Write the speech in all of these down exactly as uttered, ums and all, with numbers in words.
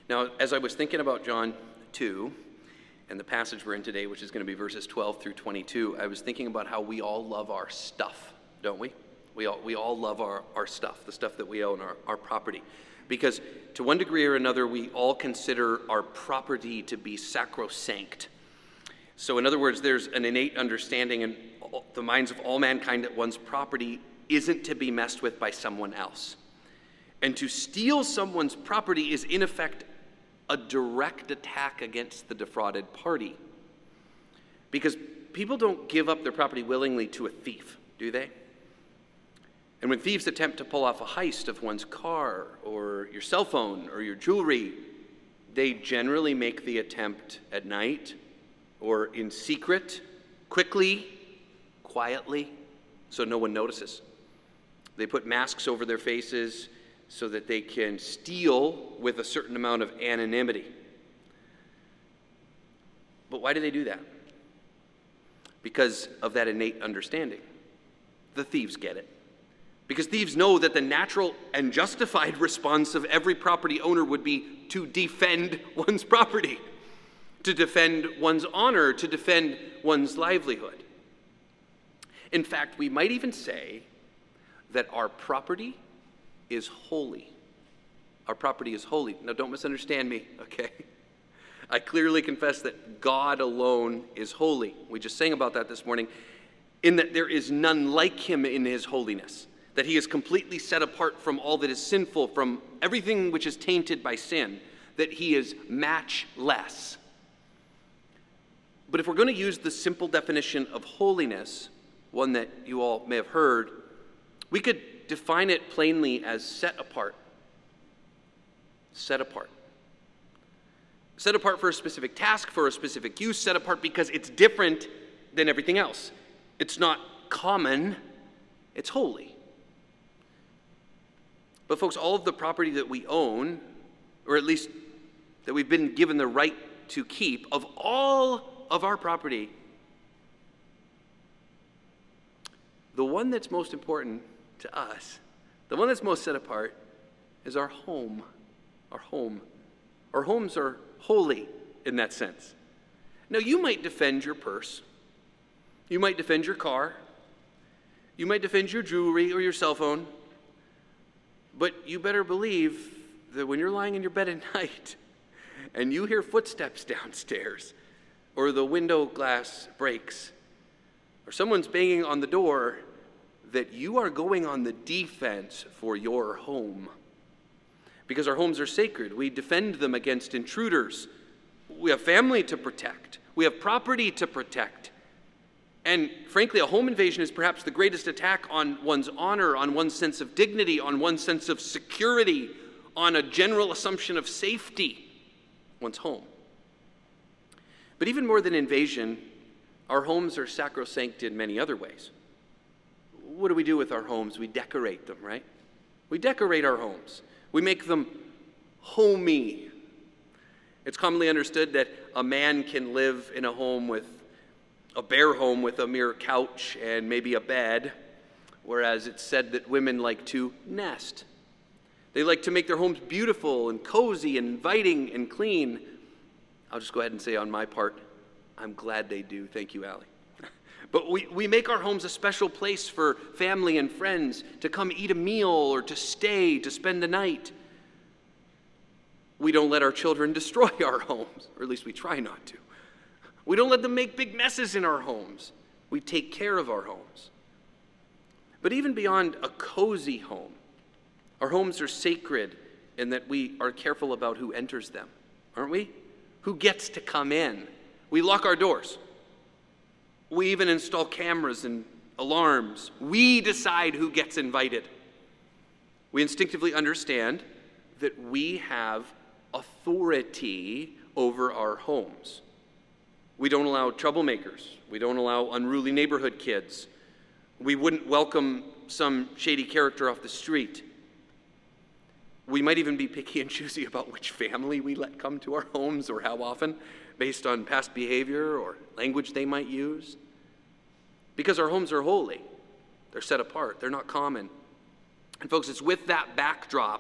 Now, as I was thinking about John two and the passage we're in today, which is going to be verses twelve through twenty-two, I was thinking about how we all love our stuff, don't we? We all, we all love our, our stuff, the stuff that we own, our, our property. Because to one degree or another, we all consider our property to be sacrosanct. So in other words, there's an innate understanding in the minds of all mankind that one's property isn't to be messed with by someone else. And to steal someone's property is in effect a direct attack against the defrauded party. Because people don't give up their property willingly to a thief, do they? And when thieves attempt to pull off a heist of one's car or your cell phone or your jewelry, they generally make the attempt at night or in secret, quickly, quietly, so no one notices. They put masks over their faces so that they can steal with a certain amount of anonymity. But why do they do that? Because of that innate understanding. The thieves get it. Because thieves know that the natural and justified response of every property owner would be to defend one's property, to defend one's honor, to defend one's livelihood. In fact, we might even say that our property is holy. Our property is holy. Now, don't misunderstand me, okay? I clearly confess that God alone is holy. We just sang about that this morning, in that there is none like him in his holiness, that he is completely set apart from all that is sinful, from everything which is tainted by sin, that he is matchless. But if we're going to use the simple definition of holiness, one that you all may have heard, we could define it plainly as set apart. Set apart. Set apart for a specific task, for a specific use, set apart because it's different than everything else. It's not common, it's holy. But folks, all of the property that we own, or at least that we've been given the right to keep, of all of our property, the one that's most important to us, the one that's most set apart, is our home. Our home. Our homes are holy in that sense. Now, you might defend your purse. You might defend your car. You might defend your jewelry or your cell phone. But you better believe that when you're lying in your bed at night and you hear footsteps downstairs, or the window glass breaks, or someone's banging on the door, that you are going on the defense for your home. Because our homes are sacred. We defend them against intruders. We have family to protect. We have property to protect. And frankly, a home invasion is perhaps the greatest attack on one's honor, on one's sense of dignity, on one's sense of security, on a general assumption of safety, one's home. But even more than invasion, our homes are sacrosanct in many other ways. What do we do with our homes? We decorate them, right? We decorate our homes. We make them homey. It's commonly understood that a man can live in a home with a bare home with a mere couch and maybe a bed, whereas it's said that women like to nest. They like to make their homes beautiful and cozy and inviting and clean. I'll just go ahead and say on my part, I'm glad they do. Thank you, Allie. But we, we make our homes a special place for family and friends to come eat a meal or to stay, to spend the night. We don't let our children destroy our homes, or at least we try not to. We don't let them make big messes in our homes. We take care of our homes. But even beyond a cozy home, our homes are sacred in that we are careful about who enters them, aren't we? Who gets to come in? We lock our doors. We even install cameras and alarms. We decide who gets invited. We instinctively understand that we have authority over our homes. We don't allow troublemakers. We don't allow unruly neighborhood kids. We wouldn't welcome some shady character off the street. We might even be picky and choosy about which family we let come to our homes or how often, based on past behavior or language they might use. Because our homes are holy. They're set apart. They're not common. And folks, it's with that backdrop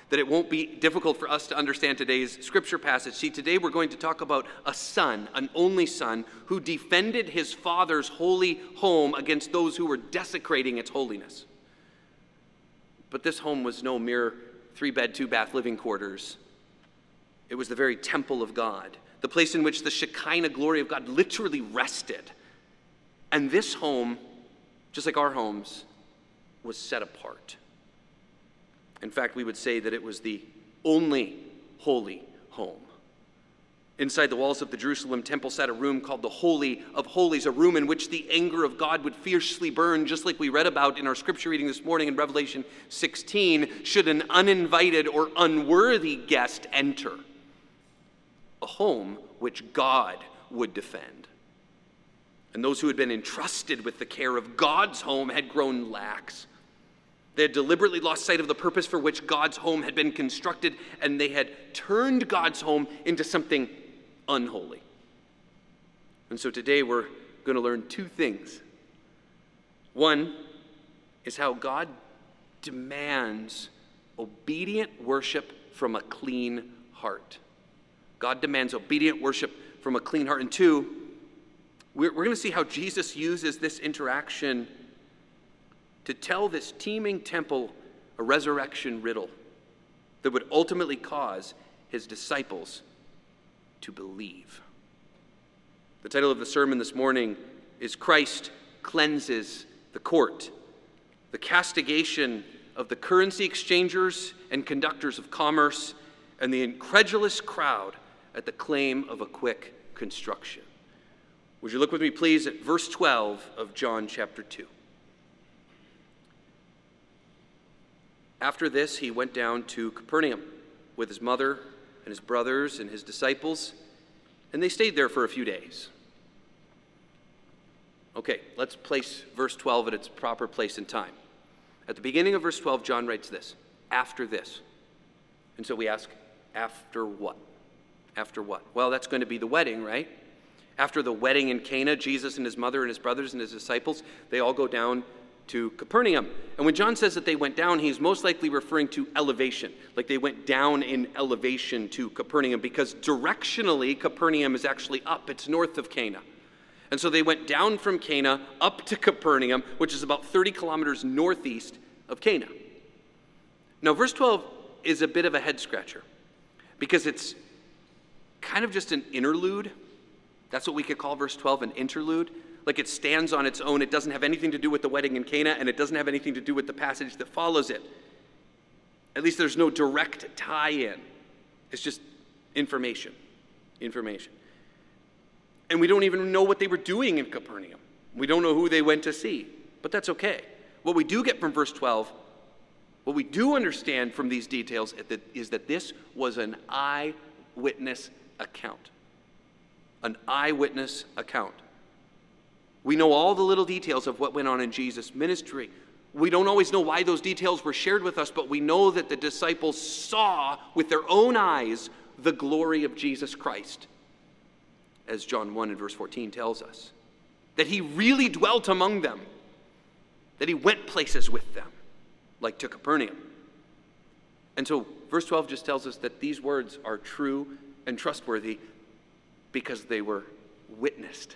that it won't be difficult for us to understand today's scripture passage. See, today we're going to talk about a son, an only son, who defended his father's holy home against those who were desecrating its holiness. But this home was no mere three-bed, two-bath living quarters. It was the very temple of God, the place in which the Shekinah glory of God literally rested. And this home, just like our homes, was set apart. In fact, we would say that it was the only holy home. Inside the walls of the Jerusalem temple sat a room called the Holy of Holies, a room in which the anger of God would fiercely burn, just like we read about in our scripture reading this morning in Revelation sixteen, should an uninvited or unworthy guest enter. A home which God would defend. And those who had been entrusted with the care of God's home had grown lax. They had deliberately lost sight of the purpose for which God's home had been constructed, and they had turned God's home into something unholy. And so today we're going to learn two things. One is how God demands obedient worship from a clean heart. God demands obedient worship from a clean heart. And two, we're, we're going to see how Jesus uses this interaction to tell this teeming temple a resurrection riddle that would ultimately cause his disciples to believe. The title of the sermon this morning is Christ Cleanses the Court, the castigation of the currency exchangers and conductors of commerce and the incredulous crowd at the claim of a quick construction. Would you look with me, please, at verse twelve of John chapter two. After this, he went down to Capernaum with his mother and his brothers and his disciples, and they stayed there for a few days. Okay, let's place verse twelve at its proper place and time. At the beginning of verse twelve, John writes this, after this. And so we ask, after what? After what? Well, that's going to be the wedding, right? After the wedding in Cana, Jesus and his mother and his brothers and his disciples, they all go down to Capernaum. And when John says that they went down, he's most likely referring to elevation. Like they went down in elevation to Capernaum, because directionally, Capernaum is actually up. It's north of Cana. And so they went down from Cana up to Capernaum, which is about thirty kilometers northeast of Cana. Now, verse twelve is a bit of a head scratcher, because it's kind of just an interlude. That's what we could call verse twelve, an interlude. Like it stands on its own. It doesn't have anything to do with the wedding in Cana, and it doesn't have anything to do with the passage that follows it. At least there's no direct tie-in. It's just information. Information. And we don't even know what they were doing in Capernaum. We don't know who they went to see, but that's okay. What we do get from verse twelve, what we do understand from these details is that this was an eyewitness account. An eyewitness account. We know all the little details of what went on in Jesus' ministry. We don't always know why those details were shared with us, but we know that the disciples saw with their own eyes the glory of Jesus Christ, as John one and verse fourteen tells us. That he really dwelt among them, that he went places with them, like to Capernaum. And so verse twelve just tells us that these words are true and trustworthy because they were witnessed.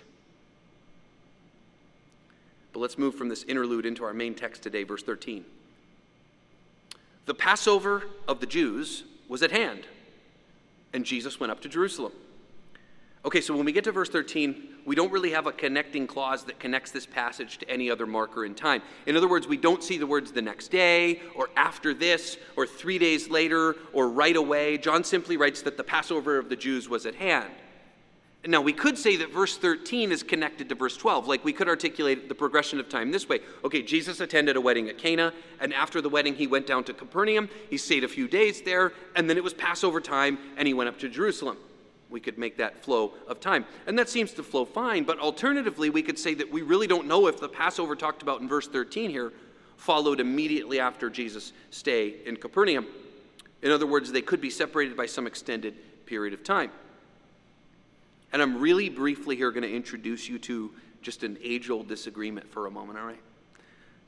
But let's move from this interlude into our main text today, verse thirteen. The Passover of the Jews was at hand, and Jesus went up to Jerusalem. Okay, so when we get to verse thirteen, we don't really have a connecting clause that connects this passage to any other marker in time. In other words, we don't see the words the next day, or after this, or three days later, or right away. John simply writes that the Passover of the Jews was at hand. Now, we could say that verse thirteen is connected to verse twelve. Like, we could articulate the progression of time this way. Okay, Jesus attended a wedding at Cana, and after the wedding, he went down to Capernaum. He stayed a few days there, and then it was Passover time, and he went up to Jerusalem. We could make that flow of time. And that seems to flow fine, but alternatively, we could say that we really don't know if the Passover talked about in verse thirteen here followed immediately after Jesus' stay in Capernaum. In other words, they could be separated by some extended period of time. And I'm really briefly here going to introduce you to just an age-old disagreement for a moment, all right?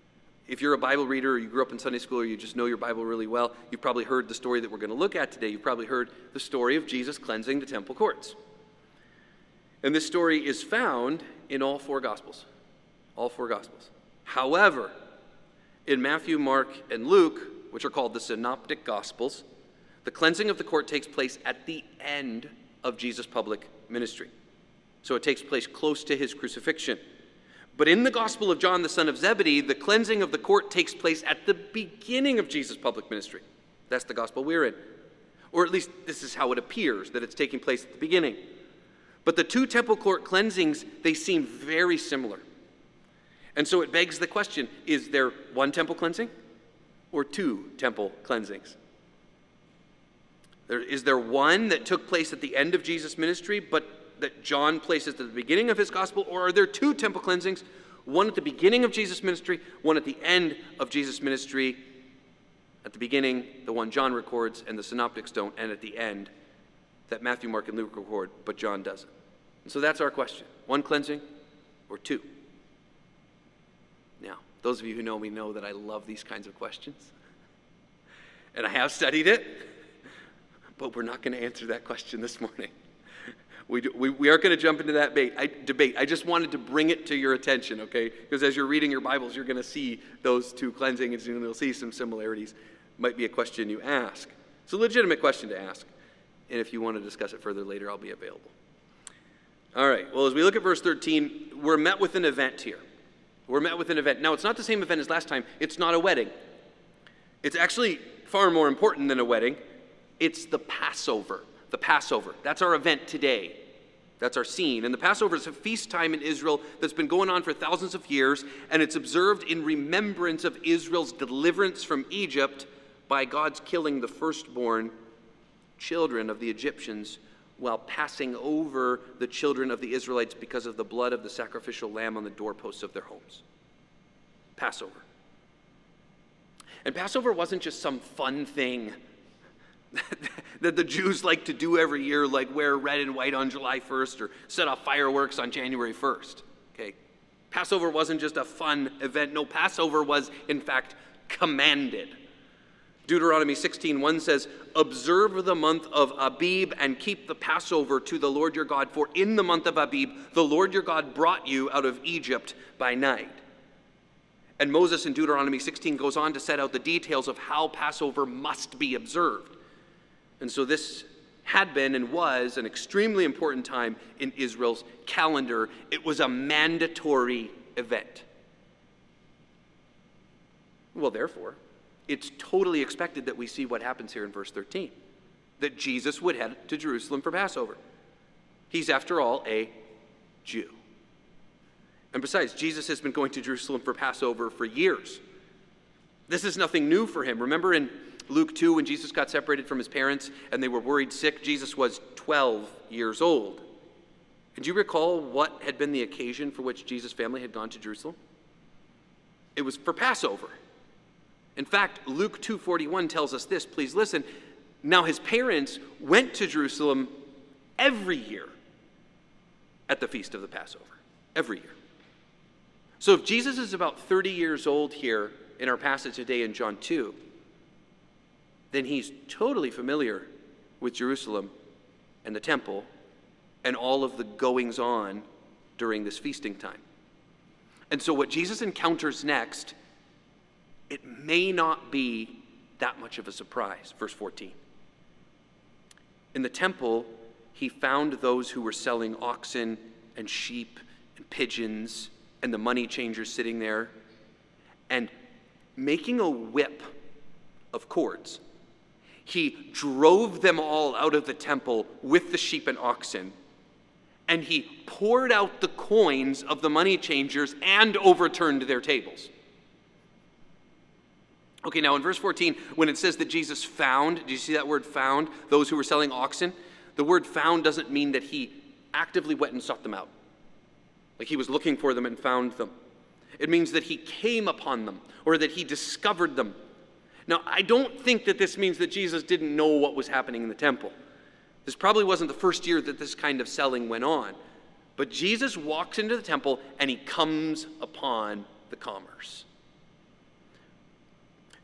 if you're a Bible reader or you grew up in Sunday school or you just know your Bible really well, you've probably heard the story that we're going to look at today. You've probably heard the story of Jesus cleansing the temple courts. And this story is found in all four Gospels. All four Gospels. However, in Matthew, Mark, and Luke, which are called the Synoptic Gospels, the cleansing of the court takes place at the end of Jesus' public ministry. So it takes place close to his crucifixion. But in the Gospel of John, the son of Zebedee, the cleansing of the court takes place at the beginning of Jesus' public ministry. That's the gospel we're in. Or at least this is how it appears, that it's taking place at the beginning. But the two temple court cleansings, they seem very similar. And so it begs the question, is there one temple cleansing or two temple cleansings? There, is there one that took place at the end of Jesus' ministry, but that John places at the beginning of his gospel, or are there two temple cleansings, one at the beginning of Jesus' ministry, one at the end of Jesus' ministry? At the beginning, the one John records and the synoptics don't, and at the end, that Matthew, Mark, and Luke record, but John doesn't. And so that's our question. One cleansing or two? Now, those of you who know me know that I love these kinds of questions. And I have studied it, but we're not going to answer that question this morning. We, do, we, we aren't going to jump into that debate. I, debate. I just wanted to bring it to your attention, okay? Because as you're reading your Bibles, you're going to see those two cleansings, and you'll see some similarities. Might be a question you ask. It's a legitimate question to ask. And if you want to discuss it further later, I'll be available. All right. Well, as we look at verse thirteen, we're met with an event here. We're met with an event. Now, it's not the same event as last time. It's not a wedding. It's actually far more important than a wedding. It's the Passover. The Passover. That's our event today. That's our scene. And the Passover is a feast time in Israel that's been going on for thousands of years, and it's observed in remembrance of Israel's deliverance from Egypt by God's killing the firstborn children of the Egyptians while passing over the children of the Israelites because of the blood of the sacrificial lamb on the doorposts of their homes. Passover. And Passover wasn't just some fun thing that the Jews like to do every year, like wear red and white on July first or set off fireworks on January first. Okay? Passover wasn't just a fun event. No, Passover was, in fact, commanded. Deuteronomy sixteen one says, "Observe the month of Abib and keep the Passover to the Lord your God, for in the month of Abib the Lord your God brought you out of Egypt by night." And Moses in Deuteronomy sixteen goes on to set out the details of how Passover must be observed. And so this had been and was an extremely important time in Israel's calendar. It was a mandatory event. Well, therefore, it's totally expected that we see what happens here in verse thirteen, that Jesus would head to Jerusalem for Passover. He's, after all, a Jew. And besides, Jesus has been going to Jerusalem for Passover for years. This is nothing new for him. Remember in Luke two, when Jesus got separated from his parents and they were worried sick, Jesus was twelve years old. And do you recall what had been the occasion for which Jesus' family had gone to Jerusalem? It was for Passover. In fact, Luke two forty-one tells us this. Please listen. Now his parents went to Jerusalem every year at the feast of the Passover. Every year. So if Jesus is about thirty years old here in our passage today in John two, then he's totally familiar with Jerusalem and the temple and all of the goings-on during this feasting time. And so what Jesus encounters next, it may not be that much of a surprise. Verse fourteen. In the temple, he found those who were selling oxen and sheep and pigeons and the money changers sitting there, and making a whip of cords, he drove them all out of the temple with the sheep and oxen, and he poured out the coins of the money changers and overturned their tables. Okay, now in verse fourteen, when it says that Jesus found, do you see that word found, those who were selling oxen? The word found doesn't mean that he actively went and sought them out. Like he was looking for them and found them. It means that he came upon them or that he discovered them. Now, I don't think that this means that Jesus didn't know what was happening in the temple. This probably wasn't the first year that this kind of selling went on. But Jesus walks into the temple and he comes upon the commerce.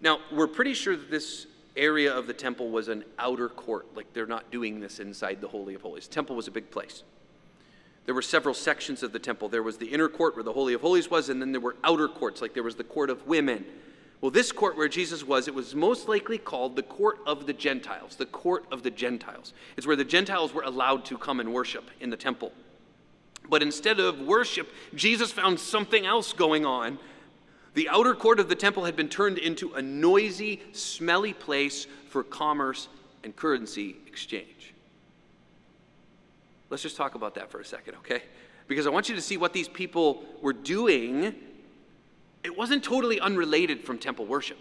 Now, we're pretty sure that this area of the temple was an outer court, like they're not doing this inside the Holy of Holies. The temple was a big place. There were several sections of the temple. There was the inner court where the Holy of Holies was, and then there were outer courts, like there was the court of women. Well, this court where Jesus was, it was most likely called the court of the Gentiles, the court of the Gentiles. It's where the Gentiles were allowed to come and worship in the temple. But instead of worship, Jesus found something else going on. The outer court of the temple had been turned into a noisy, smelly place for commerce and currency exchange. Let's just talk about that for a second, okay? Because I want you to see what these people were doing. It wasn't totally unrelated from temple worship.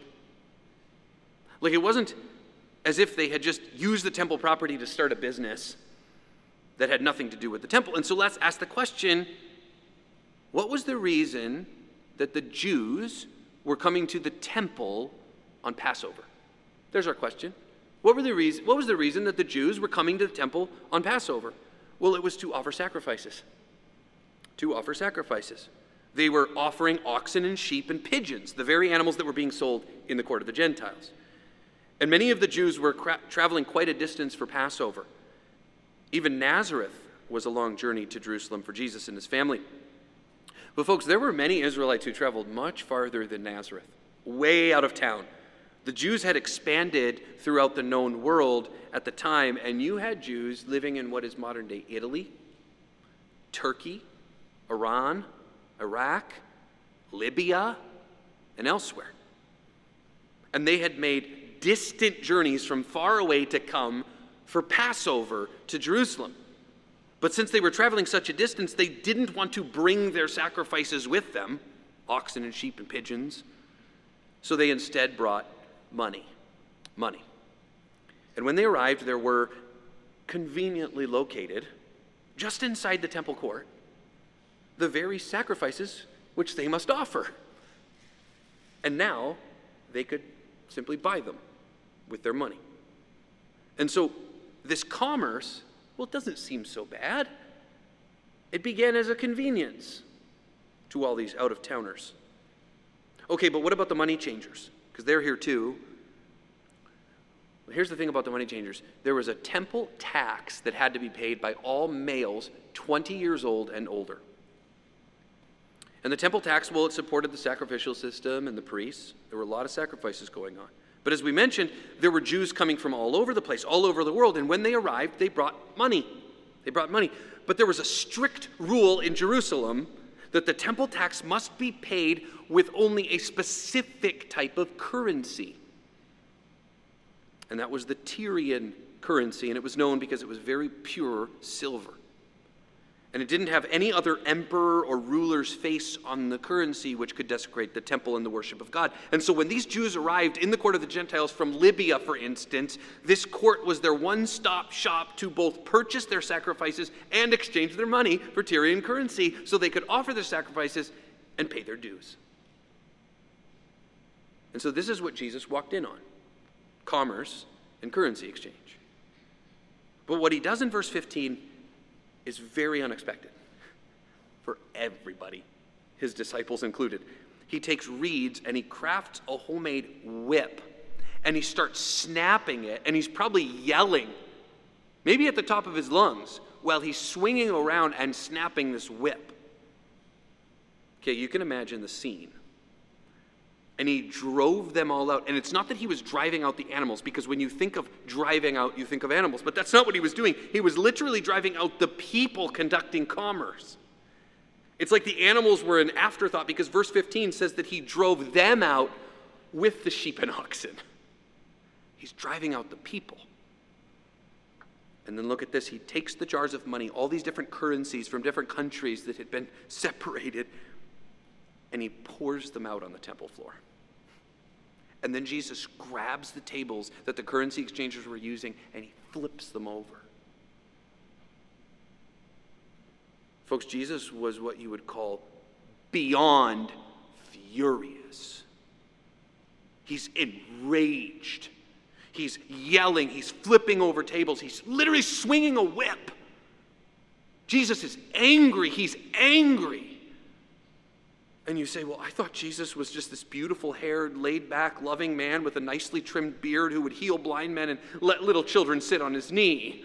Like, it wasn't as if they had just used the temple property to start a business that had nothing to do with the temple. And so let's ask the question, what was the reason that the Jews were coming to the temple on Passover? There's our question. What were the reason, what was the reason that the Jews were coming to the temple on Passover? Well, it was to offer sacrifices. To offer sacrifices. They were offering oxen and sheep and pigeons, the very animals that were being sold in the court of the Gentiles. And many of the Jews were cra- traveling quite a distance for Passover. Even Nazareth was a long journey to Jerusalem for Jesus and his family. But folks, there were many Israelites who traveled much farther than Nazareth, way out of town. The Jews had expanded throughout the known world at the time, and you had Jews living in what is modern-day Italy, Turkey, Iran, Iraq, Libya, and elsewhere. And they had made distant journeys from far away to come for Passover to Jerusalem. But since they were traveling such a distance, they didn't want to bring their sacrifices with them, oxen and sheep and pigeons. So they instead brought money. Money. And when they arrived, there were conveniently located, just inside the temple court, the very sacrifices which they must offer. And now they could simply buy them with their money. And so this commerce, well, it doesn't seem so bad. It began as a convenience to all these out-of-towners. Okay, but what about the money changers? Because they're here too. Well, here's the thing about the money changers. There was a temple tax that had to be paid by all males twenty years old and older. And the temple tax, well, it supported the sacrificial system and the priests. There were a lot of sacrifices going on. But as we mentioned, there were Jews coming from all over the place, all over the world. And when they arrived, they brought money. They brought money. But there was a strict rule in Jerusalem that the temple tax must be paid with only a specific type of currency. And that was the Tyrian currency. And it was known because it was very pure silver. And it didn't have any other emperor or ruler's face on the currency which could desecrate the temple and the worship of God. And so when these Jews arrived in the court of the Gentiles from Libya, for instance, this court was their one-stop shop to both purchase their sacrifices and exchange their money for Tyrian currency so they could offer their sacrifices and pay their dues. And so this is what Jesus walked in on: commerce and currency exchange. But what he does in verse fifteen is very unexpected for everybody, his disciples included. He takes reeds and he crafts a homemade whip, and he starts snapping it, and he's probably yelling, maybe at the top of his lungs, while he's swinging around and snapping this whip. Okay, you can imagine the scene. And he drove them all out. And it's not that he was driving out the animals, because when you think of driving out, you think of animals. But that's not what he was doing. He was literally driving out the people conducting commerce. It's like the animals were an afterthought, because verse fifteen says that he drove them out with the sheep and oxen. He's driving out the people. And then look at this. He takes the jars of money, all these different currencies from different countries that had been separated, and he pours them out on the temple floor. And then Jesus grabs the tables that the currency exchangers were using, and he flips them over. Folks, Jesus was what you would call beyond furious. He's enraged. He's yelling. He's flipping over tables. He's literally swinging a whip. Jesus is angry. He's angry. And you say, well, I thought Jesus was just this beautiful-haired, laid-back, loving man with a nicely trimmed beard who would heal blind men and let little children sit on his knee.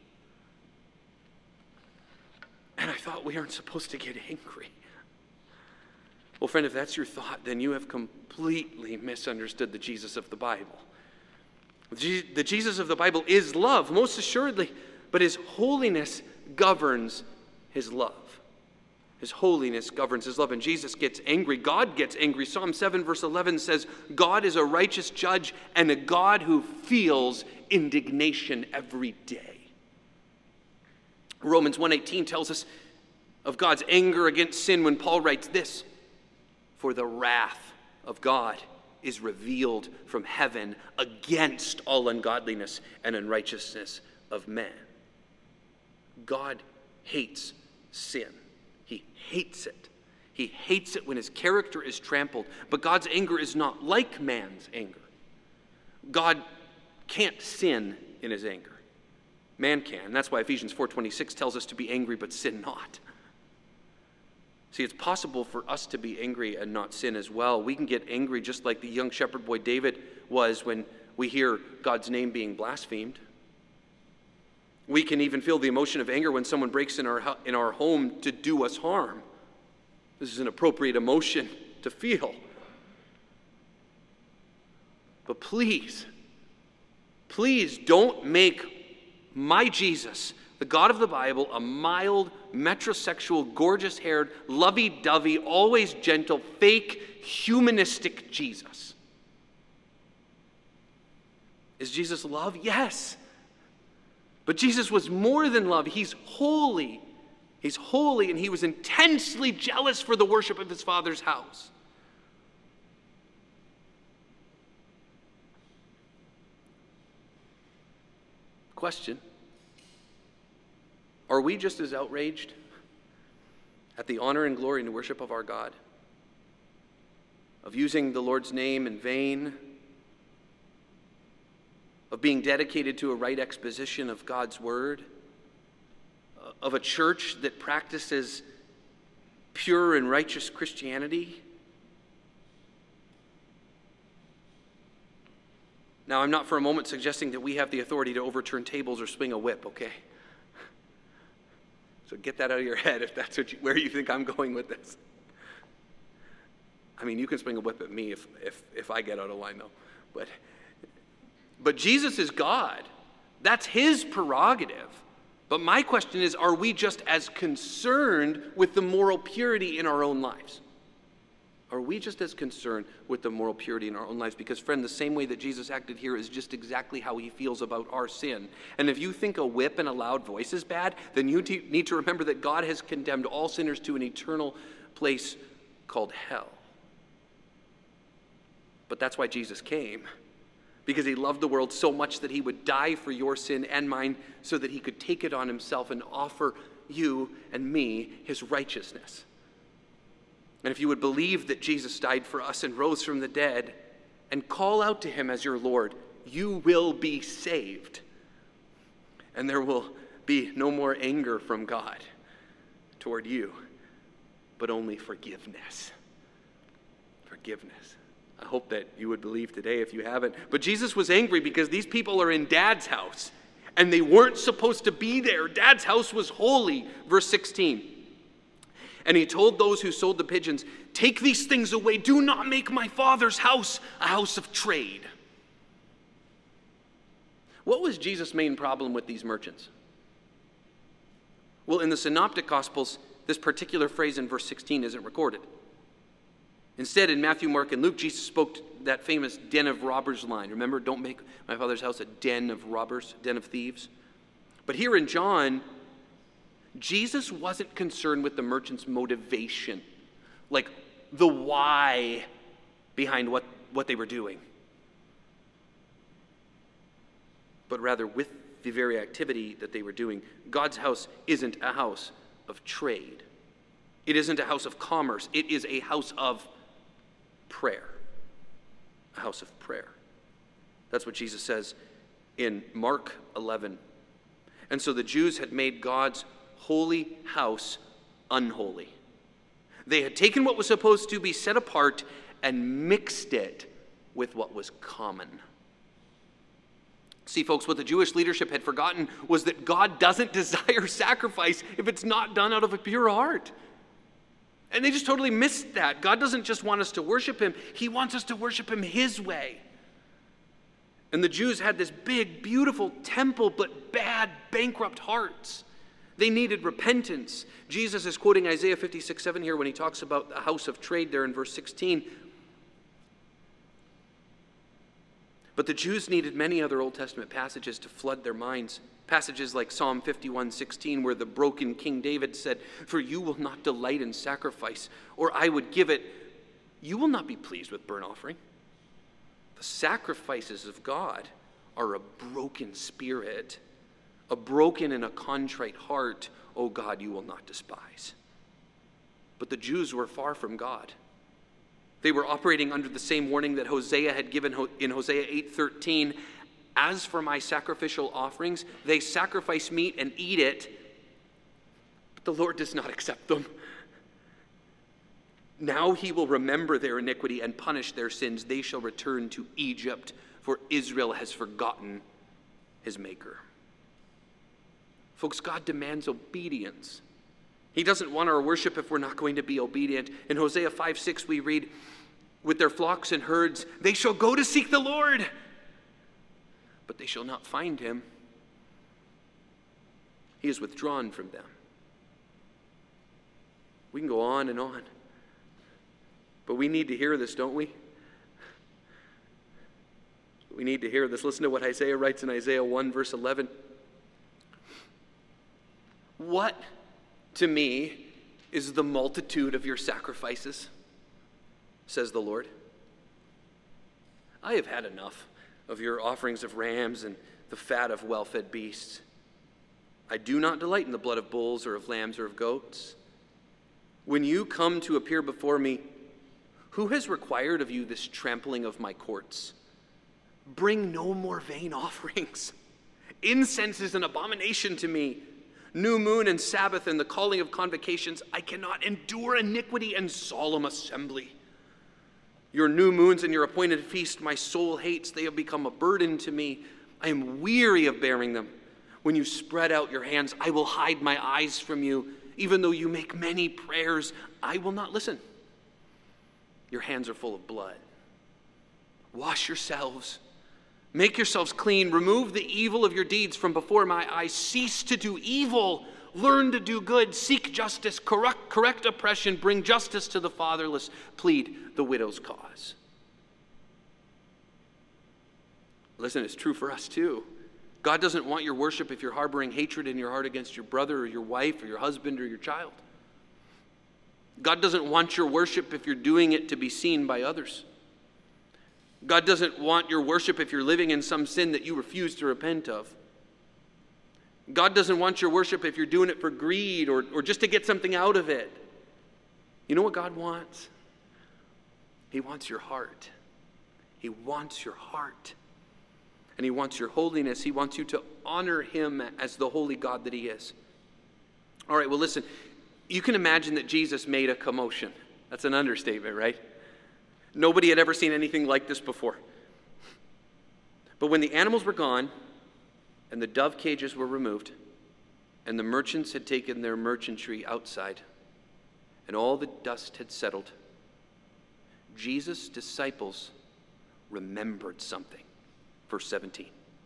And I thought we aren't supposed to get angry. Well, friend, if that's your thought, then you have completely misunderstood the Jesus of the Bible. The Jesus of the Bible is love, most assuredly, but his holiness governs his love. His holiness governs his love, and Jesus gets angry. God gets angry. Psalm seven verse eleven says, God is a righteous judge and a God who feels indignation every day. Romans one eighteen tells us of God's anger against sin when Paul writes this, for the wrath of God is revealed from heaven against all ungodliness and unrighteousness of men. God hates sin. He hates it. He hates it when his character is trampled. But God's anger is not like man's anger. God can't sin in his anger. Man can. That's why Ephesians four twenty-six tells us to be angry but sin not. See, it's possible for us to be angry and not sin as well. We can get angry just like the young shepherd boy David was when we hear God's name being blasphemed. We can even feel the emotion of anger when someone breaks in our, in our home to do us harm. This is an appropriate emotion to feel. But please, please don't make my Jesus, the God of the Bible, a mild, metrosexual, gorgeous-haired, lovey-dovey, always gentle, fake, humanistic Jesus. Is Jesus love? Yes. But Jesus was more than love. He's holy. He's holy, and he was intensely jealous for the worship of his Father's house. Question: are we just as outraged at the honor and glory and worship of our God, of using the Lord's name in vain, of being dedicated to a right exposition of God's word, of a church that practices pure and righteous Christianity? Now, I'm not for a moment suggesting that we have the authority to overturn tables or swing a whip, okay? So get that out of your head if that's what you, where you think I'm going with this. I mean, you can swing a whip at me if if if I get out of line, though. But but Jesus is God. That's his prerogative. But my question is, are we just as concerned with the moral purity in our own lives? Are we just as concerned with the moral purity in our own lives? Because, friend, the same way that Jesus acted here is just exactly how he feels about our sin. And if you think a whip and a loud voice is bad, then you need to remember that God has condemned all sinners to an eternal place called hell. But that's why Jesus came. Because he loved the world so much that he would die for your sin and mine so that he could take it on himself and offer you and me his righteousness. And if you would believe that Jesus died for us and rose from the dead and call out to him as your Lord, you will be saved. And there will be no more anger from God toward you, but only forgiveness. Forgiveness. I hope that you would believe today if you haven't. But Jesus was angry because these people are in Dad's house and they weren't supposed to be there. Dad's house was holy. Verse sixteen. And he told those who sold the pigeons, take these things away. Do not make my Father's house a house of trade. What was Jesus' main problem with these merchants? Well, in the Synoptic Gospels, this particular phrase in verse sixteen isn't recorded. Instead, in Matthew, Mark, and Luke, Jesus spoke that famous den of robbers line. Remember, don't make my Father's house a den of robbers, den of thieves. But here in John, Jesus wasn't concerned with the merchants' motivation, like the why behind what, what they were doing, but rather with the very activity that they were doing. God's house isn't a house of trade. It isn't a house of commerce. It is a house of prayer. A house of prayer. That's what Jesus says in Mark eleven. And so the Jews had made God's holy house unholy. They had taken what was supposed to be set apart and mixed it with what was common. See, folks, what the Jewish leadership had forgotten was that God doesn't desire sacrifice if it's not done out of a pure heart. And they just totally missed that. God doesn't just want us to worship him. He wants us to worship him his way. And the Jews had this big, beautiful temple, but bad, bankrupt hearts. They needed repentance. Jesus is quoting Isaiah fifty-six seven here when he talks about the house of trade there in verse sixteen. But the Jews needed many other Old Testament passages to flood their minds. Passages like Psalm fifty-one sixteen, where the broken King David said, "For you will not delight in sacrifice, or I would give it. You will not be pleased with burnt offering." The sacrifices of God are a broken spirit, a broken and a contrite heart, O God, you will not despise. But the Jews were far from God. They were operating under the same warning that Hosea had given in Hosea eight thirteen. As for my sacrificial offerings, they sacrifice meat and eat it, but the Lord does not accept them. Now he will remember their iniquity and punish their sins. They shall return to Egypt, for Israel has forgotten his maker. Folks, God demands obedience. He doesn't want our worship if we're not going to be obedient. In Hosea five six we read, "With their flocks and herds, they shall go to seek the Lord, but they shall not find him. He is withdrawn from them." We can go on and on. But we need to hear this, don't we? We need to hear this. Listen to what Isaiah writes in Isaiah one, verse eleven. "What to me is the multitude of your sacrifices, says the Lord. I have had enough of your offerings of rams and the fat of well-fed beasts. I do not delight in the blood of bulls or of lambs or of goats. When you come to appear before me, who has required of you this trampling of my courts? Bring no more vain offerings. Incense is an abomination to me. New moon and Sabbath and the calling of convocations, I cannot endure iniquity and solemn assembly. Your new moons and your appointed feast my soul hates. They have become a burden to me. I am weary of bearing them. When you spread out your hands, I will hide my eyes from you. Even though you make many prayers, I will not listen. Your hands are full of blood. Wash yourselves. Make yourselves clean. Remove the evil of your deeds from before my eyes. Cease to do evil. Learn to do good. Seek justice. Correct, correct oppression. Bring justice to the fatherless. Plead the widow's cause." Listen, it's true for us too. God doesn't want your worship if you're harboring hatred in your heart against your brother or your wife or your husband or your child. God doesn't want your worship if you're doing it to be seen by others. God doesn't want your worship if you're living in some sin that you refuse to repent of. God doesn't want your worship if you're doing it for greed or, or just to get something out of it. You know what God wants? He wants your heart. He wants your heart. And he wants your holiness. He wants you to honor him as the holy God that he is. All right, well, listen. You can imagine that Jesus made a commotion. That's an understatement, right? Nobody had ever seen anything like this before. But when the animals were gone, and the dove cages were removed, and the merchants had taken their merchantry outside, and all the dust had settled, Jesus' disciples remembered something. Verse seventeen.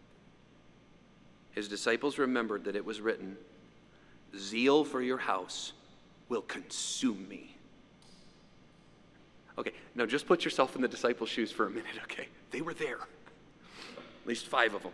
His disciples remembered that it was written, "Zeal for your house will consume me." Okay, now just put yourself in the disciples' shoes for a minute, okay? They were there. At least five of them.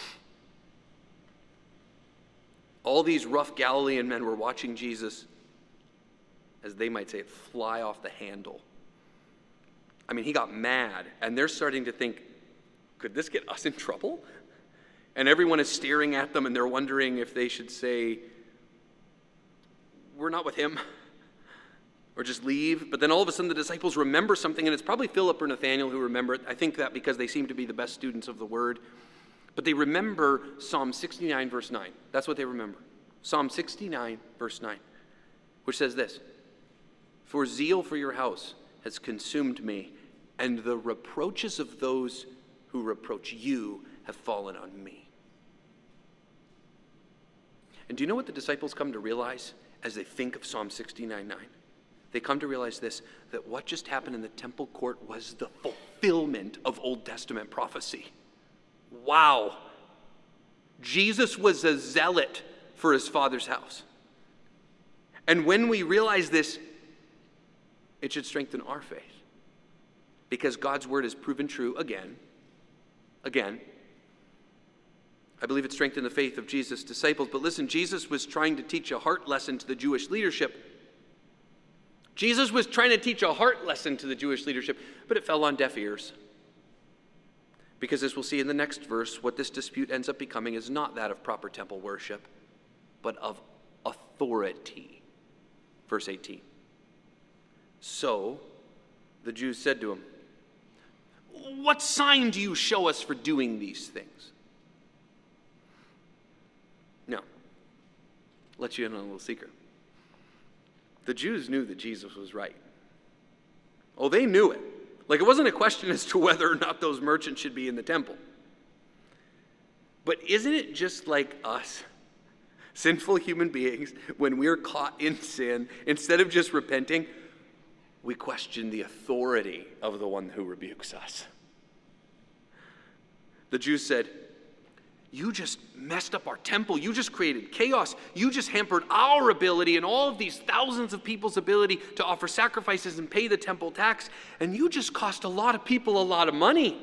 All these rough Galilean men were watching Jesus, as they might say it, fly off the handle. I mean, he got mad, and they're starting to think, could this get us in trouble? And everyone is staring at them, and they're wondering if they should say, we're not with him, or just leave. But then all of a sudden the disciples remember something, and it's probably Philip or Nathanael who remember it. I think that because they seem to be the best students of the word. But they remember Psalm sixty-nine, verse nine. That's what they remember. Psalm sixty-nine, verse nine, which says this: For zeal for your house has consumed me, and the reproaches of those who reproach you have fallen on me. And do you know what the disciples come to realize as they think of Psalm sixty-nine nine? They come to realize this, that what just happened in the temple court was the fulfillment of Old Testament prophecy. Wow. Jesus was a zealot for his Father's house. And when we realize this, it should strengthen our faith. Because God's word is proven true again. Again. I believe it strengthened the faith of Jesus' disciples. But listen, Jesus was trying to teach a heart lesson to the Jewish leadership. Jesus was trying to teach a heart lesson to the Jewish leadership, but it fell on deaf ears. Because as we'll see in the next verse, what this dispute ends up becoming is not that of proper temple worship, but of authority. Verse eighteen. So the Jews said to him, "What sign do you show us for doing these things?" Now, let you in on a little secret. The Jews knew that Jesus was right. Oh, they knew it. Like, it wasn't a question as to whether or not those merchants should be in the temple. But isn't it just like us, sinful human beings, when we're caught in sin, instead of just repenting, we question the authority of the one who rebukes us? The Jews said, "You just messed up our temple. You just created chaos. You just hampered our ability and all of these thousands of people's ability to offer sacrifices and pay the temple tax. And you just cost a lot of people a lot of money."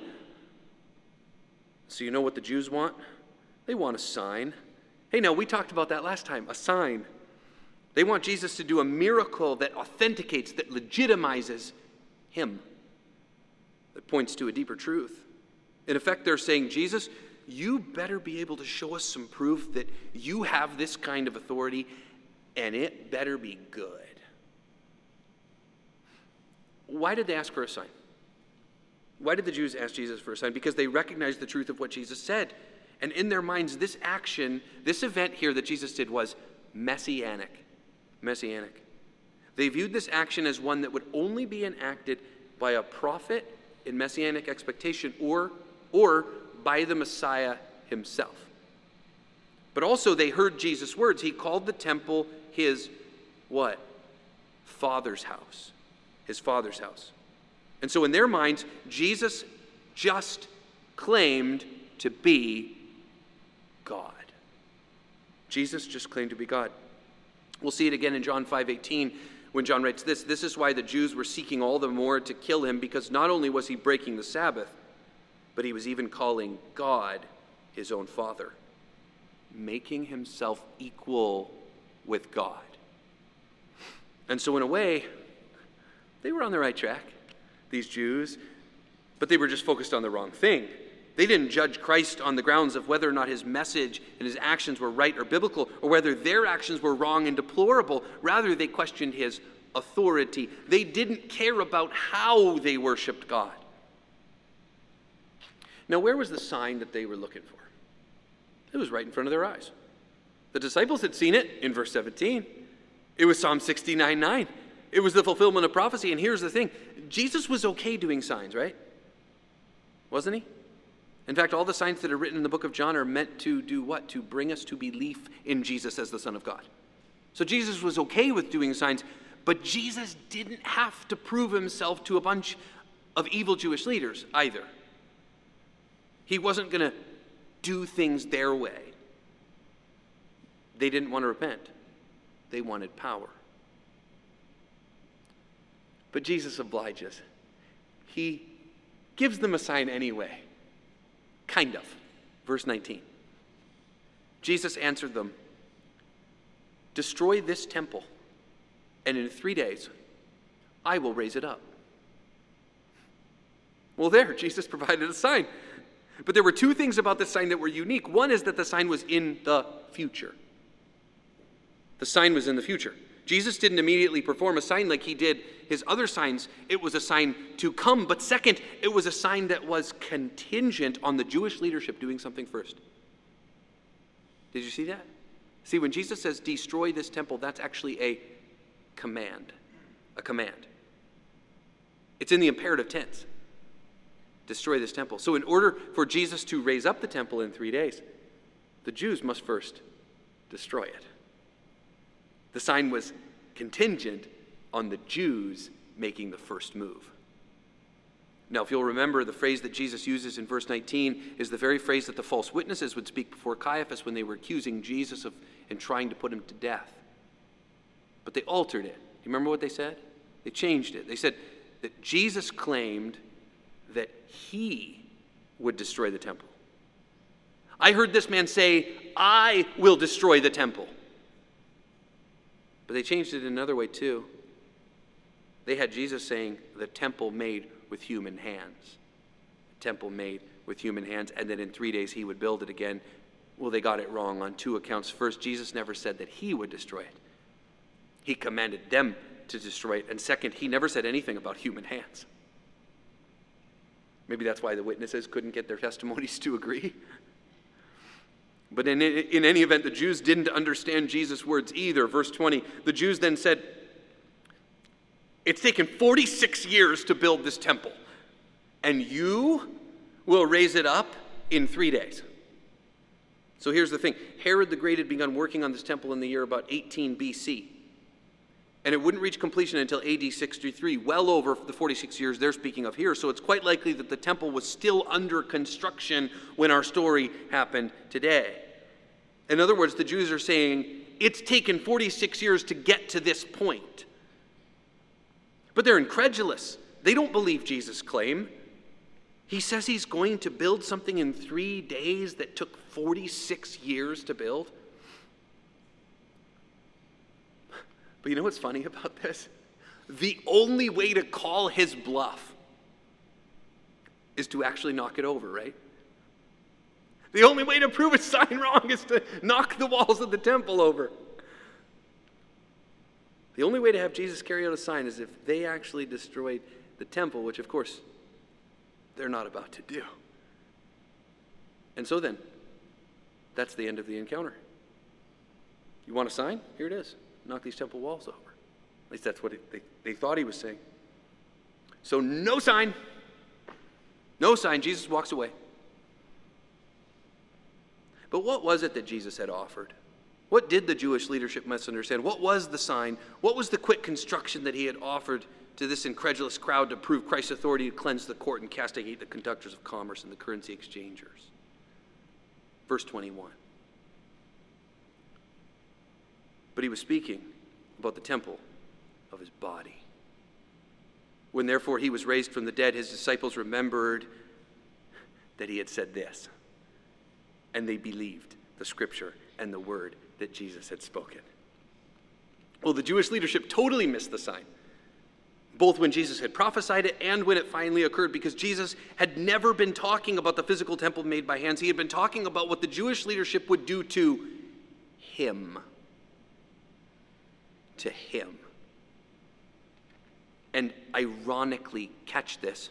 So you know what the Jews want? They want a sign. Hey, now, we talked about that last time, a sign. They want Jesus to do a miracle that authenticates, that legitimizes him, that points to a deeper truth. In effect, they're saying, Jesus, you better be able to show us some proof that you have this kind of authority, and it better be good. Why did they ask for a sign? Why did the Jews ask Jesus for a sign? Because they recognized the truth of what Jesus said. And in their minds, this action, this event here that Jesus did was messianic. Messianic. They viewed this action as one that would only be enacted by a prophet in messianic expectation, or, or by the Messiah himself. But also they heard Jesus' words. He called the temple his what? Father's house. His Father's house. And so in their minds, Jesus just claimed to be God. Jesus just claimed to be God. We'll see it again in John five eighteen when John writes this. This is why the Jews were seeking all the more to kill him, because not only was he breaking the Sabbath, but he was even calling God his own Father, making himself equal with God. And so in a way, they were on the right track, these Jews, but they were just focused on the wrong thing. They didn't judge Christ on the grounds of whether or not his message and his actions were right or biblical, or whether their actions were wrong and deplorable. Rather, they questioned his authority. They didn't care about how they worshiped God. Now, where was the sign that they were looking for? It was right in front of their eyes. The disciples had seen it in verse seventeen. It was Psalm sixty-nine nine. It was the fulfillment of prophecy. And here's the thing. Jesus was okay doing signs, right? Wasn't he? In fact, all the signs that are written in the book of John are meant to do what? To bring us to belief in Jesus as the Son of God. So Jesus was okay with doing signs, but Jesus didn't have to prove himself to a bunch of evil Jewish leaders either. He wasn't going to do things their way. They didn't want to repent. They wanted power. But Jesus obliges. He gives them a sign anyway. Kind of. Verse nineteen. Jesus answered them, "Destroy this temple, and in three days I will raise it up." Well, there, Jesus provided a sign. But there were two things about this sign that were unique. One is that the sign was in the future. The sign was in the future. Jesus didn't immediately perform a sign like he did his other signs. It was a sign to come. But second, it was a sign that was contingent on the Jewish leadership doing something first. Did you see that? See, when Jesus says, "Destroy this temple," that's actually a command. a command. It's in the imperative tense. Destroy this temple. So in order for Jesus to raise up the temple in three days, the Jews must first destroy it. The sign was contingent on the Jews making the first move. Now, if you'll remember, the phrase that Jesus uses in verse nineteen is the very phrase that the false witnesses would speak before Caiaphas when they were accusing Jesus of and trying to put him to death. But they altered it. You remember what they said? They changed it. They said that Jesus claimed that he would destroy the temple. I heard this man say, I will destroy the temple. But they changed it another way too. They had Jesus saying, the temple made with human hands. A temple made with human hands, and that in three days he would build it again. Well, they got it wrong on two accounts. First, Jesus never said that he would destroy it. He commanded them to destroy it. And second, he never said anything about human hands. Maybe that's why the witnesses couldn't get their testimonies to agree. But in, in any event, the Jews didn't understand Jesus' words either. Verse twenty, the Jews then said, it's taken forty-six years to build this temple, and you will raise it up in three days. So here's the thing. Herod the Great had begun working on this temple in the year about eighteen B C, and it wouldn't reach completion until A D sixty-three, well over the forty-six years they're speaking of here. So it's quite likely that the temple was still under construction when our story happened today. In other words, the Jews are saying, it's taken forty-six years to get to this point. But they're incredulous. They don't believe Jesus' claim. He says he's going to build something in three days that took forty-six years to build. But you know what's funny about this? The only way to call his bluff is to actually knock it over, right? The only way to prove his sign wrong is to knock the walls of the temple over. The only way to have Jesus carry out a sign is if they actually destroyed the temple, which of course they're not about to do. And so then, that's the end of the encounter. You want a sign? Here it is. Knock these temple walls over. At least that's what it, they, they thought he was saying. So no sign. No sign. Jesus walks away. But what was it that Jesus had offered? What did the Jewish leadership misunderstand? What was the sign? What was the quick construction that he had offered to this incredulous crowd to prove Christ's authority to cleanse the court and castigate the conductors of commerce and the currency exchangers? Verse twenty-one. But he was speaking about the temple of his body. When therefore he was raised from the dead, his disciples remembered that he had said this, and they believed the scripture and the word that Jesus had spoken. Well, the Jewish leadership totally missed the sign, both when Jesus had prophesied it and when it finally occurred, because Jesus had never been talking about the physical temple made by hands. He had been talking about what the Jewish leadership would do to him. To him. And ironically, catch this,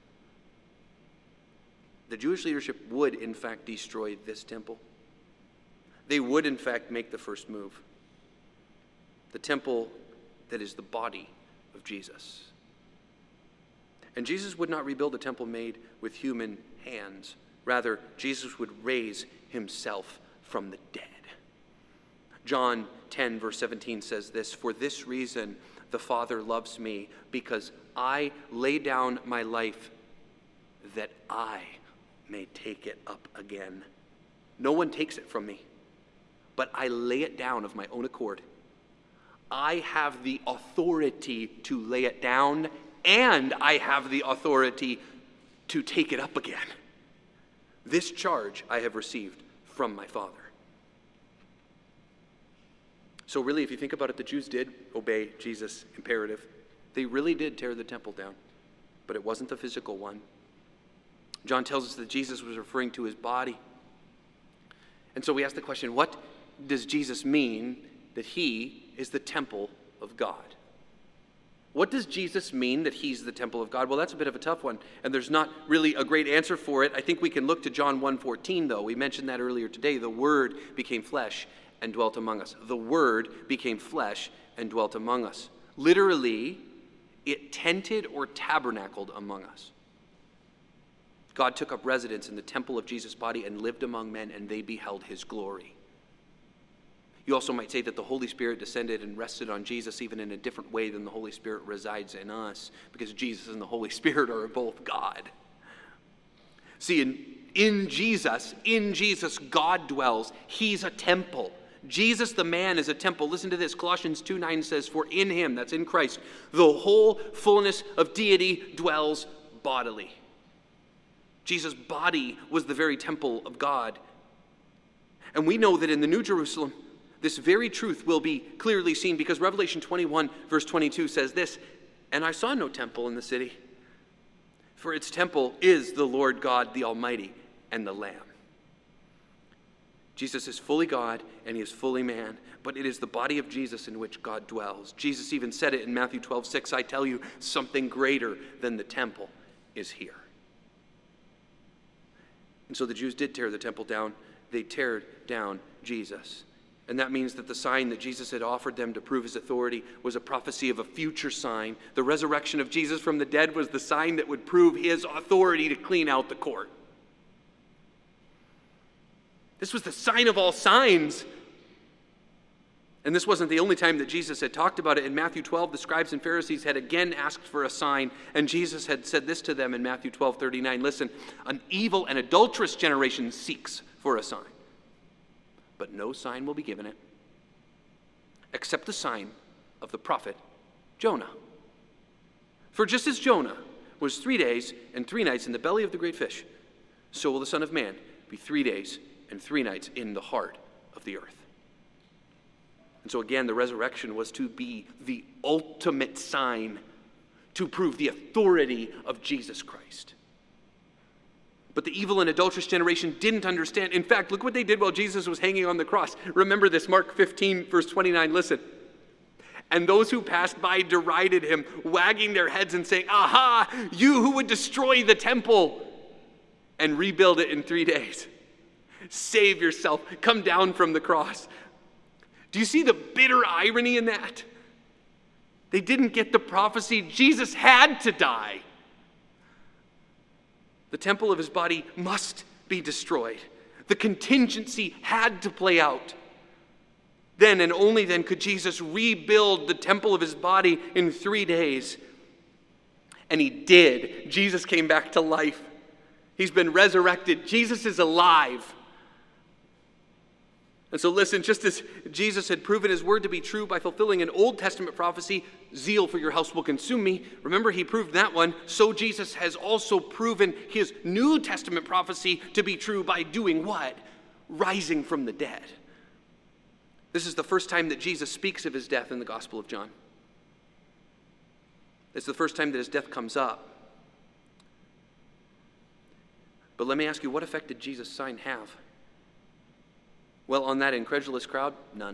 the Jewish leadership would in fact destroy this temple. They would in fact make the first move. The temple that is the body of Jesus. And Jesus would not rebuild a temple made with human hands. Rather, Jesus would raise himself from the dead. John ten, verse seventeen says this, for this reason the Father loves me, because I lay down my life that I may take it up again. No one takes it from me, but I lay it down of my own accord. I have the authority to lay it down, and I have the authority to take it up again. This charge I have received from my Father. So really, if you think about it, the Jews did obey Jesus' imperative. They really did tear the temple down, but it wasn't the physical one. John tells us that Jesus was referring to his body. And so we ask the question, what does Jesus mean that he is the temple of God? What does Jesus mean that he's the temple of God? Well, that's a bit of a tough one, and there's not really a great answer for it. I think we can look to John one fourteen, though. We mentioned that earlier today. The Word became flesh and dwelt among us. The Word became flesh and dwelt among us. Literally, tented or tabernacled among us. God took up residence in the temple of Jesus' body and lived among men, and they beheld his glory. You also might say that the Holy Spirit descended and rested on Jesus even in a different way than the Holy Spirit resides in us, because Jesus and the Holy Spirit are both God. See, in, in Jesus, in Jesus, God dwells. He's a temple. Jesus the man is a temple. Listen to this. Colossians two nine says, "For in him," that's in Christ, "the whole fullness of deity dwells bodily." Jesus' body was the very temple of God. And we know that in the New Jerusalem, this very truth will be clearly seen, because Revelation twenty-one, verse twenty-two says this, "And I saw no temple in the city, for its temple is the Lord God, the Almighty, and the Lamb." Jesus is fully God and he is fully man, but it is the body of Jesus in which God dwells. Jesus even said it in Matthew twelve six, "I tell you, something greater than the temple is here." And so the Jews did tear the temple down. They teared down Jesus. And that means that the sign that Jesus had offered them to prove his authority was a prophecy of a future sign. The resurrection of Jesus from the dead was the sign that would prove his authority to clean out the court. This was the sign of all signs. And this wasn't the only time that Jesus had talked about it. In Matthew twelve, the scribes and Pharisees had again asked for a sign, and Jesus had said this to them in Matthew twelve thirty-nine, "Listen, an evil and adulterous generation seeks for a sign, but no sign will be given it, except the sign of the prophet Jonah. For just as Jonah was three days and three nights in the belly of the great fish, so will the Son of Man be three days and three nights in the heart of the earth." And so again, the resurrection was to be the ultimate sign to prove the authority of Jesus Christ. But the evil and adulterous generation didn't understand. In fact, look what they did while Jesus was hanging on the cross. Remember this, Mark fifteen, verse twenty-nine, listen. "And those who passed by derided him, wagging their heads and saying, 'Aha, you who would destroy the temple and rebuild it in three days. Save yourself, come down from the cross.'" Do you see the bitter irony in that? They didn't get the prophecy. Jesus had to die. The temple of his body must be destroyed. The contingency had to play out. Then and only then could Jesus rebuild the temple of his body in three days. And he did. Jesus came back to life. He's been resurrected. Jesus is alive. And so listen, just as Jesus had proven his word to be true by fulfilling an Old Testament prophecy, "Zeal for your house will consume me." Remember, he proved that one. So Jesus has also proven his New Testament prophecy to be true by doing what? Rising from the dead. This is the first time that Jesus speaks of his death in the Gospel of John. It's the first time that his death comes up. But let me ask you, what effect did Jesus' sign have? Well, on that incredulous crowd, none.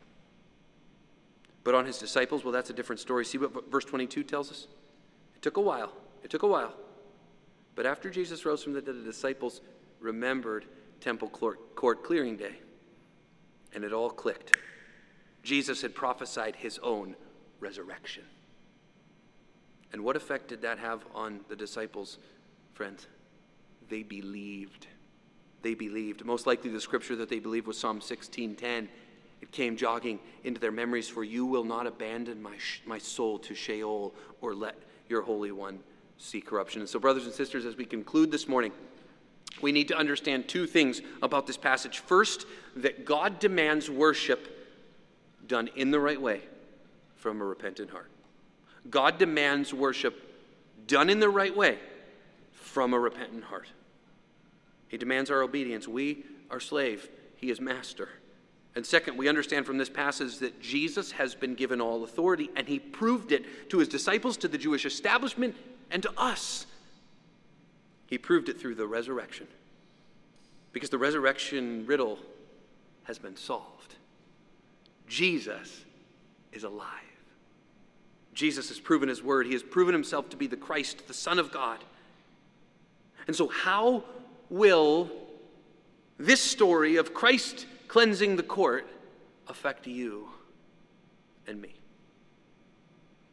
But on his disciples, well, that's a different story. See what verse twenty-two tells us? It took a while. It took a while. But after Jesus rose from the dead, the disciples remembered temple court clearing day. And it all clicked. Jesus had prophesied his own resurrection. And what effect did that have on the disciples, friends? They believed. They believed. Most likely the scripture that they believed was Psalm sixteen ten. It came jogging into their memories, "For you will not abandon my, sh- my soul to Sheol, or let your Holy One see corruption." And so, brothers and sisters, as we conclude this morning, we need to understand two things about this passage. First, that God demands worship done in the right way from a repentant heart. God demands worship done in the right way from a repentant heart. He demands our obedience. We are slave. He is master. And second, we understand from this passage that Jesus has been given all authority, and he proved it to his disciples, to the Jewish establishment, and to us. He proved it through the resurrection. Because the resurrection riddle has been solved. Jesus is alive. Jesus has proven his word. He has proven himself to be the Christ, the Son of God. And so how will this story of Christ cleansing the court affect you and me?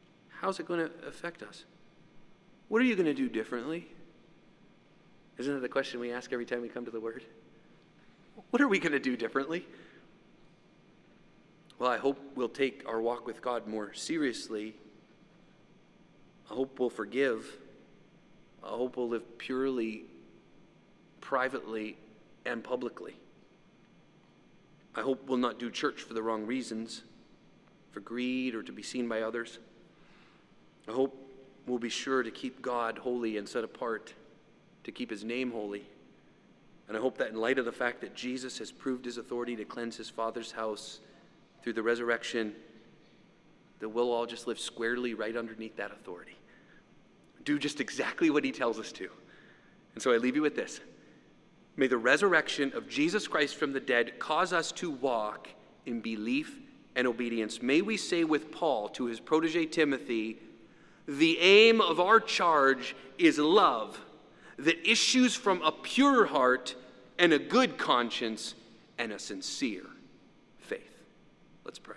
how's it going to affect us? What are you going to do differently? Isn't that the question we ask every time we come to the Word? What are we going to do differently? Well, I hope we'll take our walk with God more seriously. I hope we'll forgive. I hope we'll live purely, privately, and publicly. I hope we'll not do church for the wrong reasons, for greed or to be seen by others. I hope we'll be sure to keep God holy and set apart, to keep his name holy. And I hope that in light of the fact that Jesus has proved his authority to cleanse his Father's house through the resurrection, that we'll all just live squarely right underneath that authority. Do just exactly what he tells us to. And so I leave you with this. May the resurrection of Jesus Christ from the dead cause us to walk in belief and obedience. May we say with Paul to his protege Timothy, the aim of our charge is love that issues from a pure heart and a good conscience and a sincere faith. Let's pray.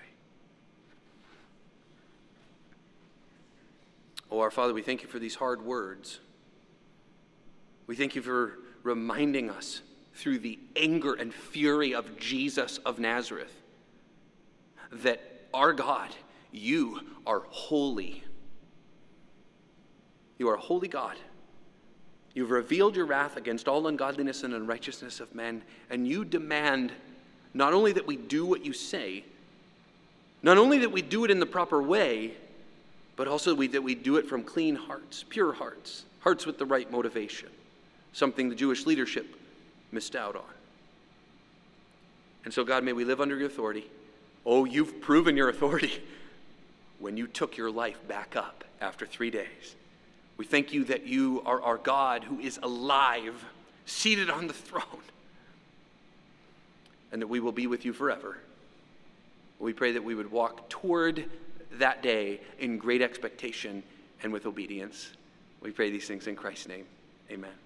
Oh, our Father, we thank you for these hard words. We thank you for reminding us through the anger and fury of Jesus of Nazareth that our God, you are holy. You are a holy God. You've revealed your wrath against all ungodliness and unrighteousness of men, and you demand not only that we do what you say, not only that we do it in the proper way, but also we, that we do it from clean hearts, pure hearts, hearts with the right motivation, something the Jewish leadership missed out on. And so, God, may we live under your authority. Oh, you've proven your authority when you took your life back up after three days. We thank you that you are our God who is alive, seated on the throne, and that we will be with you forever. We pray that we would walk toward that day in great expectation and with obedience. We pray these things in Christ's name. Amen.